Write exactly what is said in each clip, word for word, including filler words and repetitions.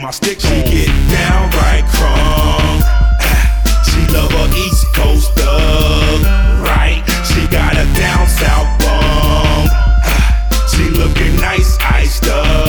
my stick. She get downright crunk. She love her East Coast thug, right? She got a down south bum. She looking nice, iced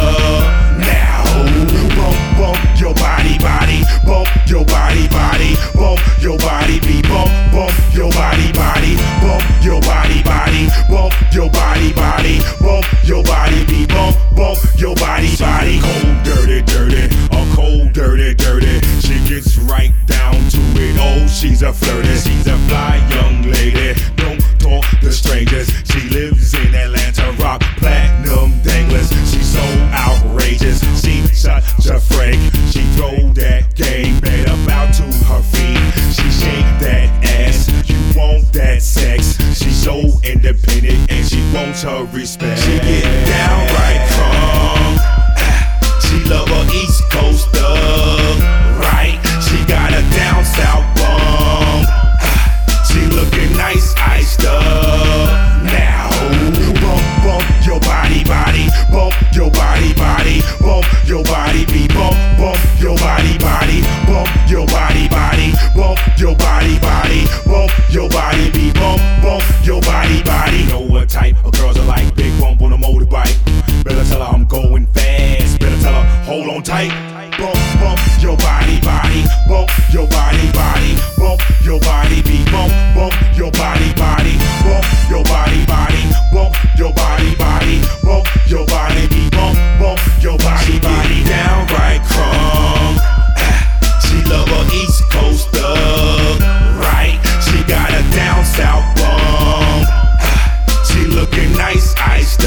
up. Now bump, bump your body, body, bump your body, body, bump your body, be bump, bump your body, body, bump your body, body, bump your body, body, bump your body, be bump, bump your body, body. Cold, dirty, dirty, a cold, dirty, dirty. She gets right down to it. Oh, she's a flirty, she's a fly young lady. Don't talk to strangers. She lives in Atlanta, rock platinum danglers. She's so outrageous. She such a freak. She throw that game bed about to her feet. She shake that ass. You want that sex? She's so independent and she wants her respect. She get downright crunk. She love her East Coast thug, right? She got a down south bum. She looking nice, iced up. Now bump, bump your body, body, bump your body, body, bump your body, be bump, bump your body, body, bump your body, body, bump your body, body, bump your body, be bump, bump your body, body. Know what type of girls are like? Big bump on a motorbike. Better tell her I'm going fast. Better tell her hold on tight. Bump, bump your body, body, bump your body, body, bump your body, be bump, bump your body, body, bump your body, body, bump your body, body, bump your body, be bump, bump your body, body. Downright crunk. She love her East Coast thug, right? She got a down south bum. She looking nice, iced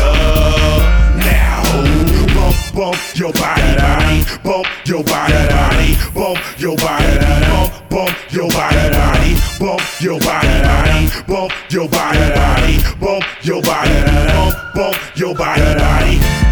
up. Now bump, bump your body, body, bump your body, body, bump your body, bump, bump your body, body, bump your body, body, bump your body, body, bump your body, bump, bump your body, body.